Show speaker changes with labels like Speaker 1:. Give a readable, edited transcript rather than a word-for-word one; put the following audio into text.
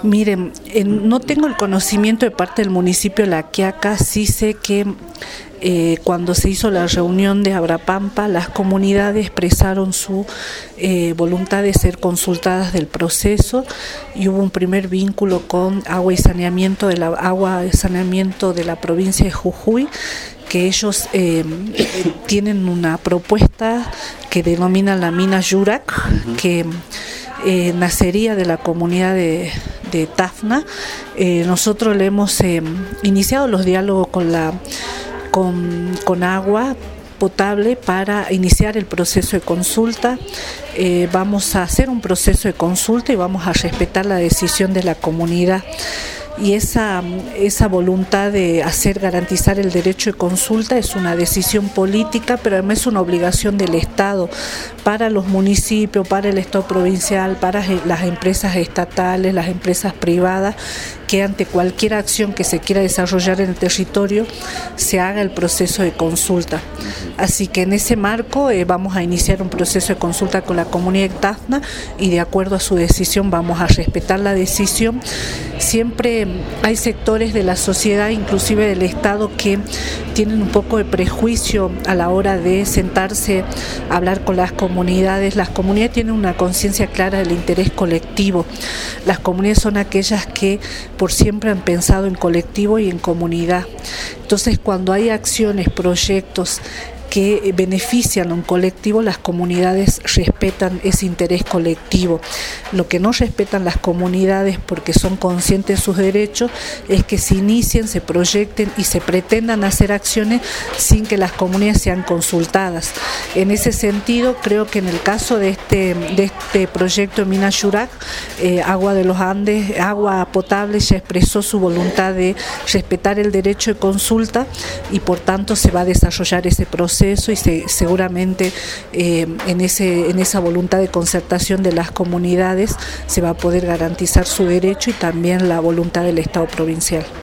Speaker 1: Miren, no tengo el conocimiento de parte del municipio de La Quiaca. Sí sé que cuando se hizo la reunión de Abrapampa, las comunidades expresaron su voluntad de ser consultadas del proceso y hubo un primer vínculo con agua y saneamiento de la provincia de Jujuy, que ellos tienen una propuesta que denominan la mina Yurak, que nacería de la comunidad de Tafna. Nosotros le hemos iniciado los diálogos con agua potable para iniciar el proceso de consulta. Vamos a hacer un proceso de consulta y vamos a respetar la decisión de la comunidad. Y esa voluntad de garantizar el derecho de consulta es una decisión política, pero además es una obligación del Estado para los municipios, para el Estado provincial, para las empresas estatales, las empresas privadas, que ante cualquier acción que se quiera desarrollar en el territorio se haga el proceso de consulta. Así que en ese marco vamos a iniciar un proceso de consulta con la comunidad de Tafna y de acuerdo a su decisión vamos a respetar la decisión. Siempre hay sectores de la sociedad, inclusive del Estado, que tienen un poco de prejuicio a la hora de sentarse a hablar con las comunidades. Las comunidades tienen una conciencia clara del interés colectivo. Las comunidades son aquellas que por siempre han pensado en colectivo y en comunidad. Entonces, cuando hay acciones, proyectos que benefician a un colectivo, las comunidades respetan ese interés colectivo. Lo que no respetan las comunidades, porque son conscientes de sus derechos, es que se inicien, se proyecten y se pretendan hacer acciones sin que las comunidades sean consultadas. En ese sentido, creo que en el caso de este proyecto de Mina Yurak, Agua de los Andes, Agua Potable, ya expresó su voluntad de respetar el derecho de consulta y por tanto se va a desarrollar ese proceso y seguramente en esa voluntad de concertación de las comunidades se va a poder garantizar su derecho y también la voluntad del Estado provincial.